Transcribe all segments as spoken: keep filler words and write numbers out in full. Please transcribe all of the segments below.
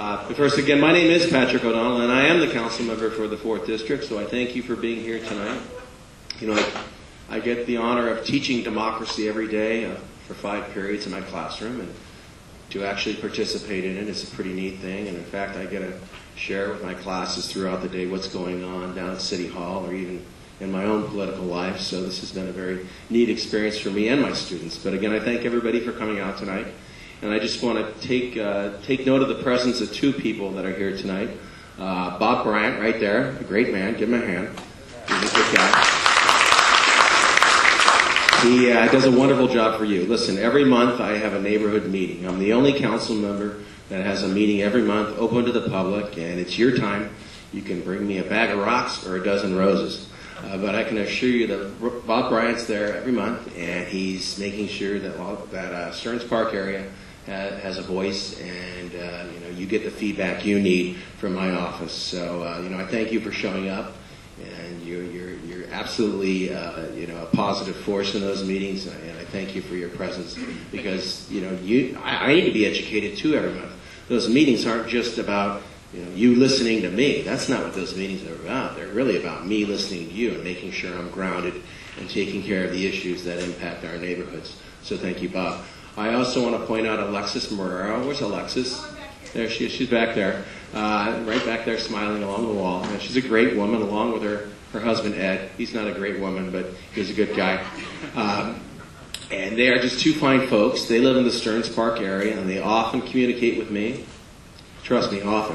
Uh, but first, again, my name is Patrick O'Donnell, and I am the council member for the fourth District, so I thank you for being here tonight. You know, I, I get the honor of teaching democracy every day uh, for five periods in my classroom, and to actually participate in it is a pretty neat thing. And in fact, I get to share with my classes throughout the day what's going on down at City Hall or even in my own political life. So this has been a very neat experience for me and my students. But again, I thank everybody for coming out tonight. And I just want to take uh, take note of the presence of two people that are here tonight. Uh, Bob Bryant, right there, a great man. Give him a hand. He's a good guy. He uh, does a wonderful job for you. Listen, every month I have a neighborhood meeting. I'm the only council member that has a meeting every month open to the public, and it's your time. You can bring me a bag of rocks or a dozen roses. Uh, but I can assure you that Bob Bryant's there every month, and he's making sure that that uh, Stearns Park area has a voice, and uh, you know, you get the feedback you need from my office. So uh, you know, I thank you for showing up, and you're you're, you're absolutely uh, you know, a positive force in those meetings, and I thank you for your presence, because you know, you I, I need to be educated too every month. Those meetings aren't just about you know, you listening to me. That's not what those meetings are about. They're really about me listening to you and making sure I'm grounded and taking care of the issues that impact our neighborhoods. So thank you, Bob. I also want to point out Alexis Marrero. Where's Alexis? There she is. She's back there. Uh, right back there smiling along the wall. And she's a great woman, along with her, her husband, Ed. He's not a great woman, but he's a good guy. Um, and they are just two fine folks. They live in the Stearns Park area, and they often communicate with me. Trust me, often.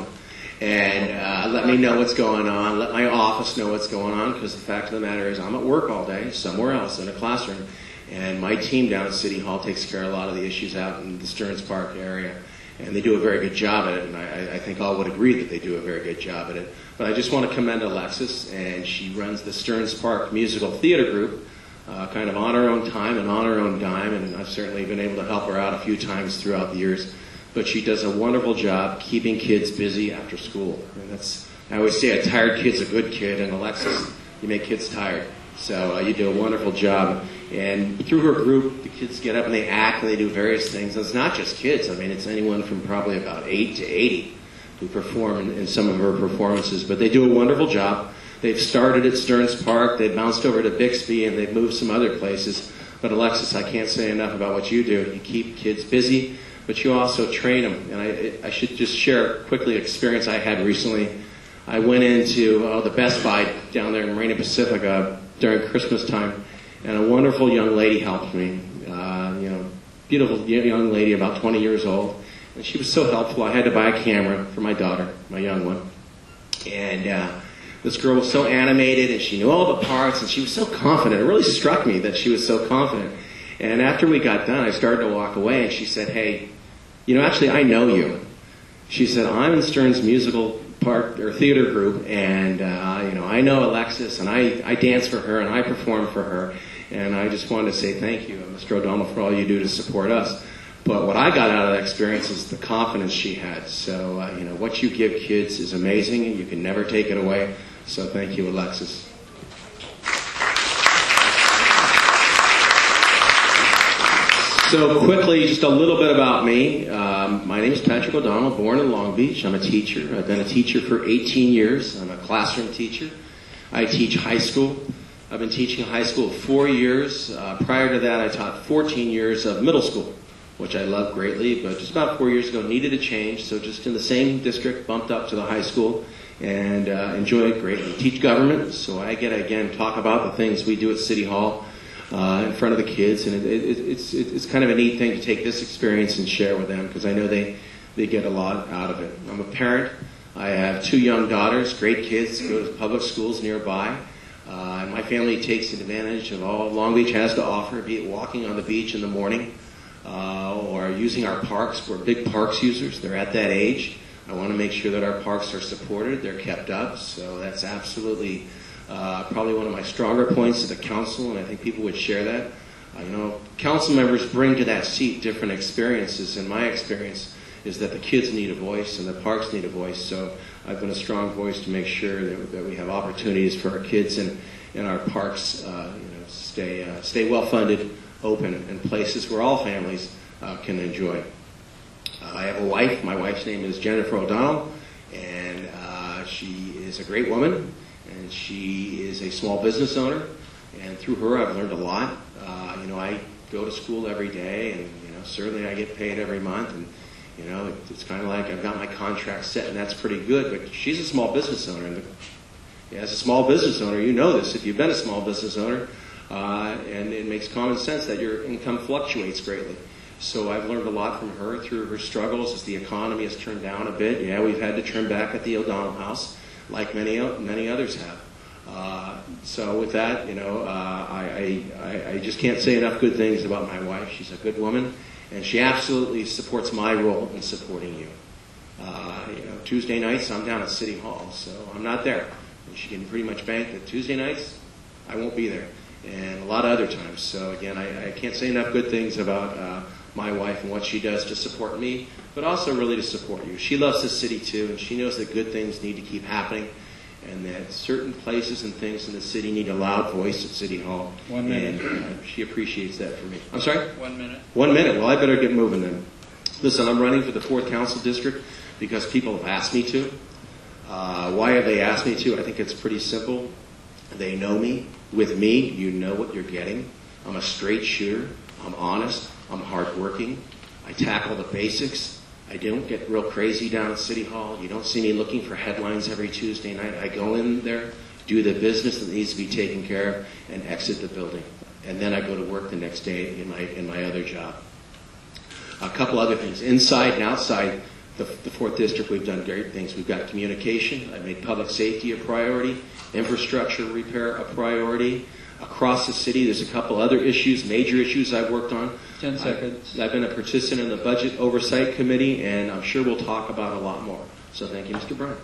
And uh, let me know what's going on. Let my office know what's going on, because the fact of the matter is I'm at work all day, somewhere else in a classroom. And my team down at City Hall takes care of a lot of the issues out in the Stearns Park area. And they do a very good job at it, and I, I think all would agree that they do a very good job at it. But I just want to commend Alexis, and she runs the Stearns Park Musical Theater Group, uh, kind of on her own time and on her own dime, and I've certainly been able to help her out a few times throughout the years. But she does a wonderful job keeping kids busy after school. And that's, I always say a tired kid's a good kid, and Alexis, you make kids tired. So uh, you do a wonderful job. And through her group, the kids get up and they act and they do various things. And it's not just kids. I mean, it's anyone from probably about eight to eighty who perform in, in some of her performances. But they do a wonderful job. They've started at Stearns Park. They've bounced over to Bixby, and they've moved some other places. But Alexis, I can't say enough about what you do. You keep kids busy, but you also train them. And I, I should just share quickly an experience I had recently. I went into uh, the Best Buy down there in Marina Pacifica during Christmas time, and a wonderful young lady helped me. Uh, you know, beautiful young lady, about twenty years old, and she was so helpful. I had to buy a camera for my daughter, my young one, and uh, this girl was so animated, and she knew all the parts, and she was so confident. It really struck me that she was so confident. And after we got done, I started to walk away, and she said, "Hey, you know, actually, I know you." She said, "I'm in Stearns Musical Park or Theater Group, and uh, you know, I know Alexis, and I, I dance for her, and I perform for her, and I just wanted to say thank you, Mister O'Donnell, for all you do to support us." But what I got out of that experience is the confidence she had. So uh, you know, what you give kids is amazing, and you can never take it away. So thank you, Alexis. So quickly, just a little bit about me. Um, my name is Patrick O'Donnell, born in Long Beach. I'm a teacher. I've been a teacher for eighteen years. I'm a classroom teacher. I teach high school. I've been teaching high school four years. Uh, prior to that, I taught fourteen years of middle school, which I love greatly, but just about four years ago needed a change, so just in the same district, bumped up to the high school, and uh, enjoy it greatly. Teach government, so I get to, again, talk about the things we do at City Hall Uh, in front of the kids, and it, it, it's it, it's kind of a neat thing to take this experience and share with them, because I know they they get a lot out of it. I'm a parent. I have two young daughters, great kids, go to public schools nearby, uh, and my family takes advantage of all Long Beach has to offer, be it walking on the beach in the morning uh, or using our parks. We're big parks users. They're at that age. I want to make sure that our parks are supported, they're kept up, so that's absolutely Uh, probably one of my stronger points to the council, and I think people would share that. Uh, you know, council members bring to that seat different experiences, and my experience is that the kids need a voice and the parks need a voice, so I've been a strong voice to make sure that, that we have opportunities for our kids and, and our parks uh, you know, stay, uh, stay well-funded, open, and places where all families uh, can enjoy. Uh, I have a wife. My wife's name is Jennifer O'Donnell, and uh, she is a great woman, and she is a small business owner, and through her I've learned a lot. Uh, you know, I go to school every day, and you know, certainly I get paid every month, and you know, it, it's kind of like I've got my contract set, and that's pretty good. But she's a small business owner, and the, yeah, as a small business owner, you know this if you've been a small business owner, uh, and it makes common sense that your income fluctuates greatly. So I've learned a lot from her through her struggles as the economy has turned down a bit. Yeah, we've had to trim back at the O'Donnell House, like many many others have. Uh, so with that, you know, uh, I, I, I just can't say enough good things about my wife. She's a good woman, and she absolutely supports my role in supporting you. Uh, you know, Tuesday nights I'm down at City Hall, so I'm not there. And she can pretty much bank that Tuesday nights I won't be there, and a lot of other times. So again, I, I can't say enough good things about uh, my wife and what she does to support me, but also really to support you. She loves this city too, and she knows that good things need to keep happening, and that certain places and things in the city need a loud voice at City Hall. One minute. And uh, she appreciates that for me. I'm sorry? One minute. One minute. Well, I better get moving then. Listen, I'm running for the fourth Council District because people have asked me to. Uh, why have they asked me to? I think it's pretty simple. They know me. With me, you know what you're getting. I'm a straight shooter. I'm honest. I'm hardworking. I tackle the basics. I don't get real crazy down at City Hall. You don't see me looking for headlines every Tuesday night. I go in there, do the business that needs to be taken care of, and exit the building. And then I go to work the next day in my in my other job. A couple other things. Inside and outside the, the fourth District, we've done great things. We've got communication. I've made public safety a priority. Infrastructure repair a priority. Across the city, there's a couple other issues, major issues I've worked on. Ten seconds. I've, I've been a participant in the Budget Oversight Committee, and I'm sure we'll talk about a lot more. So thank you, Mister Bryan.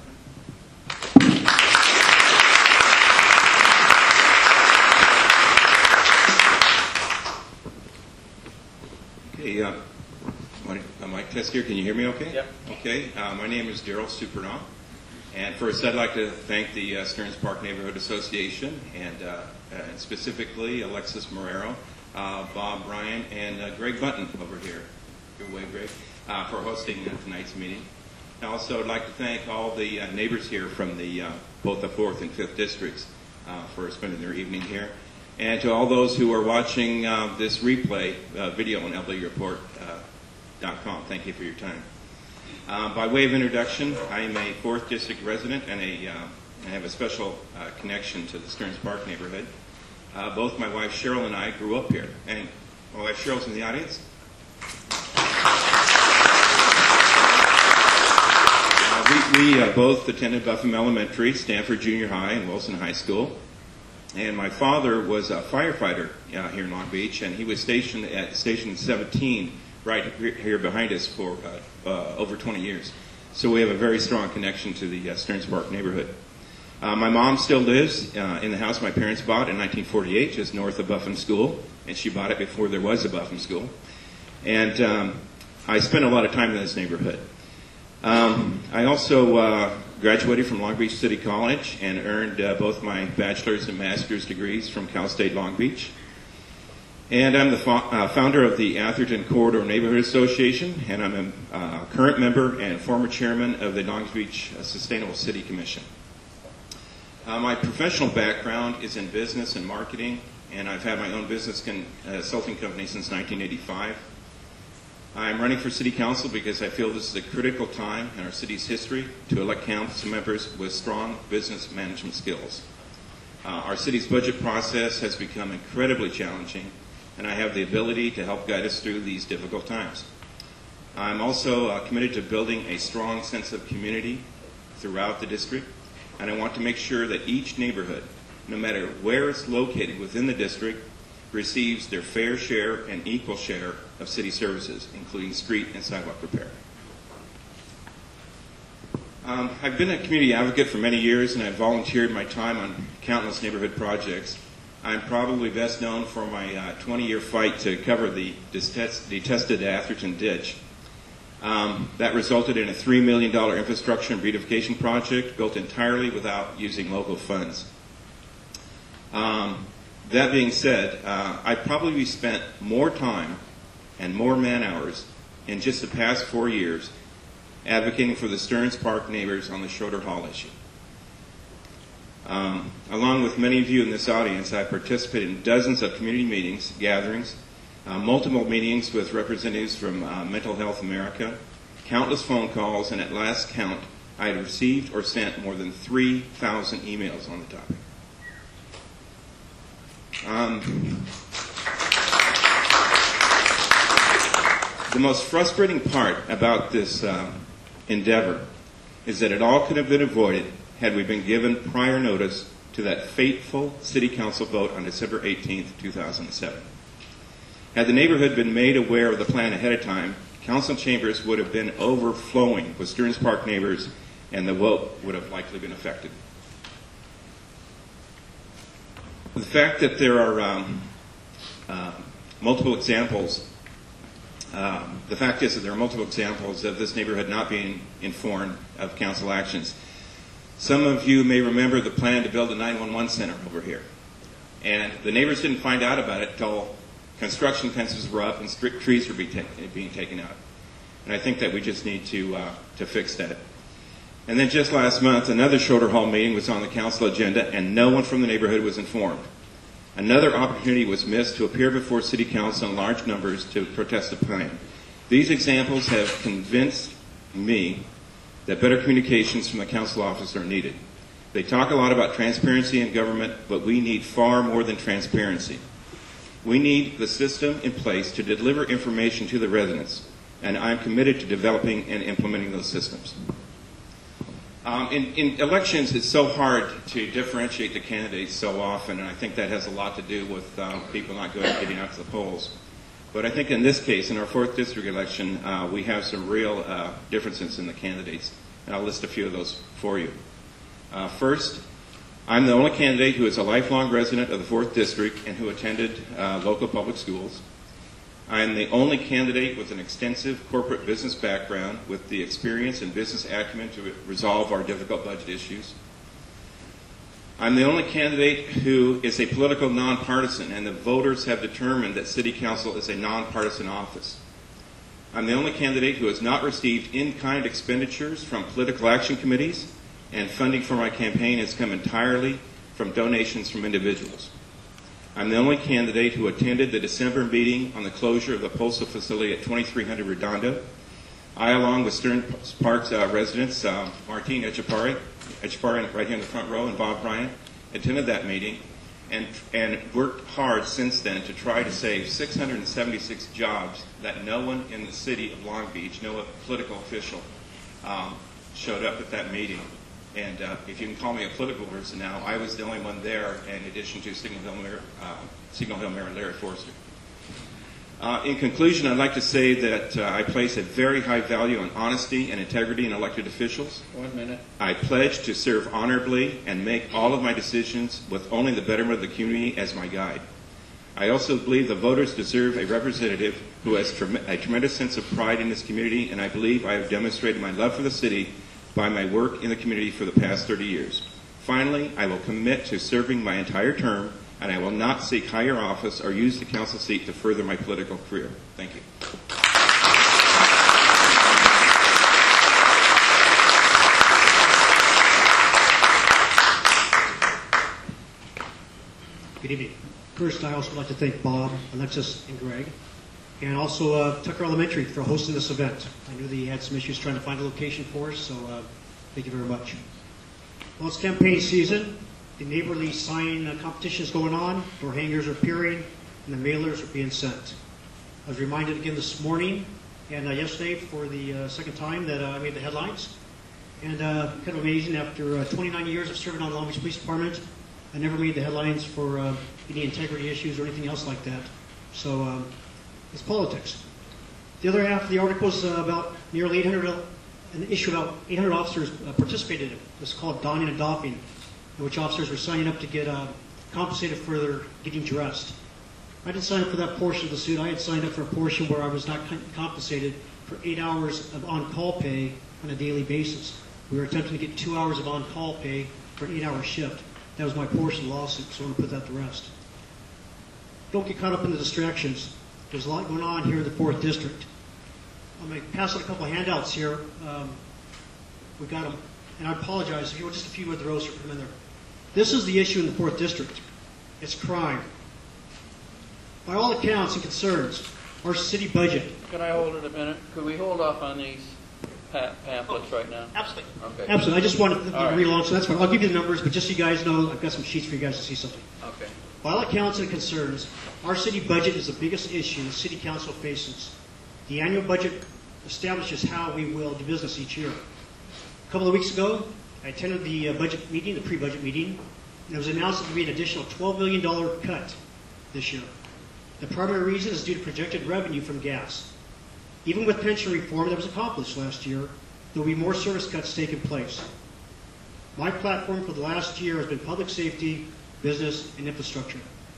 Okay, uh, my, uh, mic test here. Can you hear me okay? Yep. Okay, uh, my name is Daryl Supernaw. And first, I'd like to thank the uh, Stearns Park Neighborhood Association, and, uh, and specifically Alexis Marrero, uh, Bob Bryan, and uh, Greg Button over here. Good way, Greg, uh, for hosting uh, tonight's meeting. I also would like to thank all the uh, neighbors here from the uh, both the fourth and fifth districts uh, for spending their evening here. And to all those who are watching uh, this replay uh, video on L W report dot com, thank you for your time. Uh, by way of introduction, I am a fourth District resident, and a, uh, I have a special uh, connection to the Stearns Park neighborhood. Uh, both my wife Cheryl and I grew up here. And my wife Cheryl's in the audience. Uh, we we uh, both attended Buffum Elementary, Stanford Junior High, and Wilson High School. And my father was a firefighter uh, here in Long Beach, and he was stationed at Station seventeen right here behind us for uh, uh, over twenty years. So we have a very strong connection to the uh, Stearns Park neighborhood. Uh, my mom still lives uh, in the house my parents bought in nineteen forty-eight, just north of Buffum School, and she bought it before there was a Buffum School. And um, I spent a lot of time in this neighborhood. Um, I also uh, graduated from Long Beach City College and earned uh, both my bachelor's and master's degrees from Cal State Long Beach. And I'm the fo uh, founder of the Atherton Corridor Neighborhood Association, and I'm a uh, current member and former chairman of the Long Beach Sustainable City Commission. Uh, my professional background is in business and marketing, and I've had my own business con consulting company since nineteen eighty-five. I'm running for City Council because I feel this is a critical time in our city's history to elect council members with strong business management skills. Uh, our city's budget process has become incredibly challenging, and I have the ability to help guide us through these difficult times. I'm also uh, committed to building a strong sense of community throughout the district, and I want to make sure that each neighborhood, no matter where it's located within the district, receives their fair share and equal share of city services, including street and sidewalk repair. Um, I've been a community advocate for many years, and I've volunteered my time on countless neighborhood projects. I'm probably best known for my twenty-year uh, fight to cover the detest detested Atherton Ditch. Um, that resulted in a three million dollar infrastructure and beautification project built entirely without using local funds. Um, that being said, uh, I probably spent more time and more man hours in just the past four years advocating for the Stearns Park neighbors on the Schroeder Hall issue. Um, along with many of you in this audience, I participated in dozens of community meetings, gatherings, uh, multiple meetings with representatives from uh, Mental Health America, countless phone calls, and at last count, I had received or sent more than three thousand emails on the topic. Um, the most frustrating part about this um, endeavor is that it all could have been avoided had we been given prior notice to that fateful City Council vote on December eighteenth, two thousand seven. Had the neighborhood been made aware of the plan ahead of time, council chambers would have been overflowing with Stearns Park neighbors, and the vote would have likely been affected. The fact that there are um, uh, multiple examples, uh, the fact is that there are multiple examples of this neighborhood not being informed of council actions. Some of you may remember the plan to build a nine one one center over here. And the neighbors didn't find out about it until construction fences were up and strict trees were being, ta- being taken out. And I think that we just need to, uh, to fix that. And then just last month, another Schroeder Hall meeting was on the council agenda, and no one from the neighborhood was informed. Another opportunity was missed to appear before City Council in large numbers to protest the plan. These examples have convinced me that better communications from the council office are needed. They talk a lot about transparency in government, but we need far more than transparency. We need the system in place to deliver information to the residents, and I'm committed to developing and implementing those systems. Um, in, in elections, it's so hard to differentiate the candidates so often, and I think that has a lot to do with uh, people not going getting out to the polls. But I think in this case, in our fourth district election, uh, we have some real uh, differences in the candidates, and I'll list a few of those for you. Uh, first, I'm the only candidate who is a lifelong resident of the fourth district and who attended uh, local public schools. I am the only candidate with an extensive corporate business background with the experience and business acumen to resolve our difficult budget issues. I'm the only candidate who is a political nonpartisan, and the voters have determined that City Council is a nonpartisan office. I'm the only candidate who has not received in-kind expenditures from political action committees, and funding for my campaign has come entirely from donations from individuals. I'm the only candidate who attended the December meeting on the closure of the postal facility at twenty-three hundred Redondo. I, along with Stearns Park's uh, residents, uh, Martine Echapari, Echapari right here in the front row, and Bob Bryant, attended that meeting and, and worked hard since then to try to save six hundred seventy-six jobs that no one in the city of Long Beach, no political official, um, showed up at that meeting. And uh, if you can call me a political person now, I was the only one there in addition to Signal Hill Mayor, uh, Signal Hill Mayor Larry Forster. Uh, in conclusion, I'd like to say that uh, I place a very high value on honesty and integrity in elected officials. One minute. I pledge to serve honorably and make all of my decisions with only the betterment of the community as my guide. I also believe the voters deserve a representative who has trem- a tremendous sense of pride in this community, and I believe I have demonstrated my love for the city by my work in the community for the past thirty years. Finally, I will commit to serving my entire term, and I will not seek higher office or use the council seat to further my political career. Thank you. Good evening. First, I also would like to thank Bob, Alexis, and Greg, and also uh, Tucker Elementary for hosting this event. I knew that he had some issues trying to find a location for us, so uh, thank you very much. Well, it's campaign season. The neighborly sign uh, competition is going on. Door hangers are appearing, and the mailers are being sent. I was reminded again this morning and uh, yesterday for the uh, second time that uh, I made the headlines. And uh, kind of amazing, after uh, twenty-nine years of serving on the Long Beach Police Department, I never made the headlines for uh, any integrity issues or anything else like that. So um, it's politics. The other half of the article is uh, about nearly eight hundred, an issue about eight hundred officers uh, participated in it. It's called donning and doffing, in which officers were signing up to get uh, compensated for their getting dressed. I didn't sign up for that portion of the suit. I had signed up for a portion where I was not compensated for eight hours of on-call pay on a daily basis. We were attempting to get two hours of on-call pay for an eight-hour shift. That was my portion of the lawsuit, so I want to put that to rest. Don't get caught up in the distractions. There's a lot going on here in the fourth District. I'm going to pass out a couple of handouts here. Um, we got them, and I apologize if you want just a few of the rows to put them in there. This is the issue in the fourth District. It's crime. By all accounts and concerns, our city budget. Can I hold it a minute? Could we hold off on these pa- pamphlets right now? Absolutely. Okay. Absolutely. I just wanted to All right. read along, so that's fine. I'll give you the numbers, but just so you guys know, I've got some sheets for you guys to see something. Okay. By all accounts and concerns, our city budget is the biggest issue the city council faces. The annual budget establishes how we will do business each year. A couple of weeks ago, I attended the uh, budget meeting, the pre-budget meeting, and it was announced that there would be an additional twelve million dollars cut this year. The primary reason is due to projected revenue from gas. Even with pension reform that was accomplished last year, there will be more service cuts taking place. My platform for the last year has been public safety, business, and infrastructure.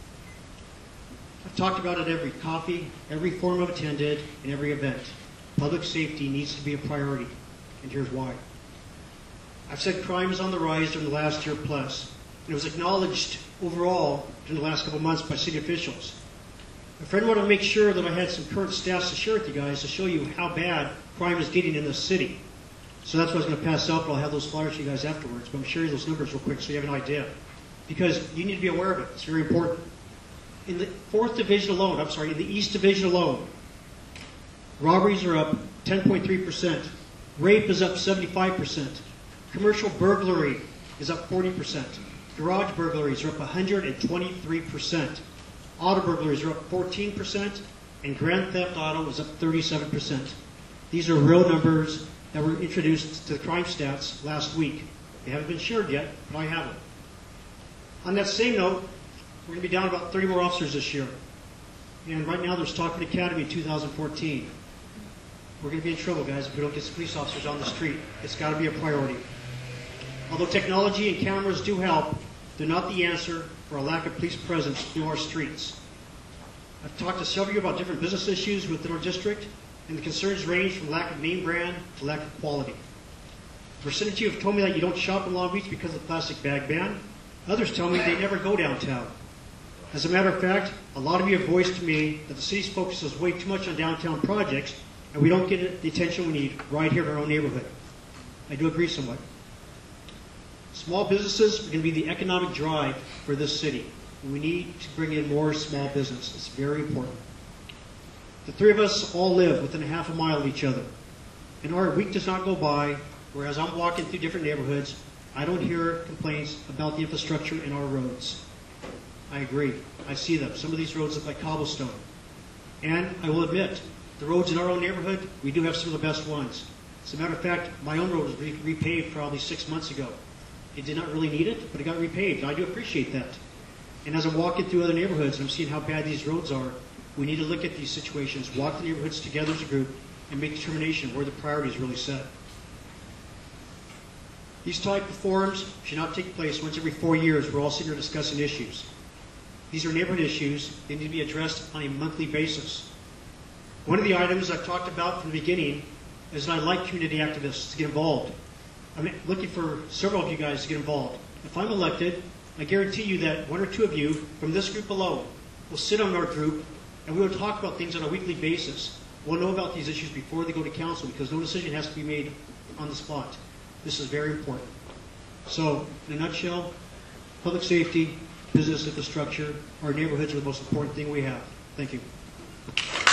I've talked about it every coffee, every forum I've attended, and every event. Public safety needs to be a priority, and here's why. I've said crime is on the rise during the last year plus, and it was acknowledged overall during the last couple of months by city officials. A friend wanted to make sure that I had some current stats to share with you guys to show you how bad crime is getting in this city. So that's what I was going to pass out, but I'll have those flyers to you guys afterwards. But I'm sharing those numbers real quick so you have an idea. Because you need to be aware of it. It's very important. In the fourth division alone, I'm sorry, in the East Division alone, robberies are up ten point three percent. Rape is up seventy-five percent. Commercial burglary is up forty percent. Garage burglaries are up one hundred twenty-three percent. Auto burglaries are up fourteen percent. And grand theft auto is up thirty-seven percent. These are real numbers that were introduced to the crime stats last week. They haven't been shared yet, but I have them. On that same note, we're going to be down about thirty more officers this year. And right now there's talk of an academy in two thousand fourteen. We're going to be in trouble, guys, if we don't get some police officers on the street. It's got to be a priority. Although technology and cameras do help, they're not the answer for a lack of police presence through our streets. I've talked to several of you about different business issues within our district, and the concerns range from lack of name brand to lack of quality. A percentage of you have told me that you don't shop in Long Beach because of the plastic bag ban. Others tell me they never go downtown. As a matter of fact, a lot of you have voiced to me that the city's focuses way too much on downtown projects, and we don't get the attention we need right here in our own neighborhood. I do agree somewhat. Small businesses are going to be the economic drive for this city. We need to bring in more small business. It's very important. The three of us all live within a half a mile of each other. And our week does not go by, whereas I'm walking through different neighborhoods, I don't hear complaints about the infrastructure in our roads. I agree. I see them. Some of these roads look like cobblestone. And I will admit, the roads in our own neighborhood, we do have some of the best ones. As a matter of fact, my own road was re- repaved probably six months ago. It did not really need it, but it got repaved. And I do appreciate that. And as I'm walking through other neighborhoods and I'm seeing how bad these roads are, we need to look at these situations, walk the neighborhoods together as a group, and make determination where the priorities really set. These type of forums should not take place once every four years. We're all sitting here discussing issues. These are neighborhood issues. They need to be addressed on a monthly basis. One of the items I've talked about from the beginning is that I like community activists to get involved. I'm looking for several of you guys to get involved. If I'm elected, I guarantee you that one or two of you from this group alone will sit on our group and we will talk about things on a weekly basis. We'll know about these issues before they go to council because no decision has to be made on the spot. This is very important. So, in a nutshell, public safety, business infrastructure, our neighborhoods are the most important thing we have. Thank you.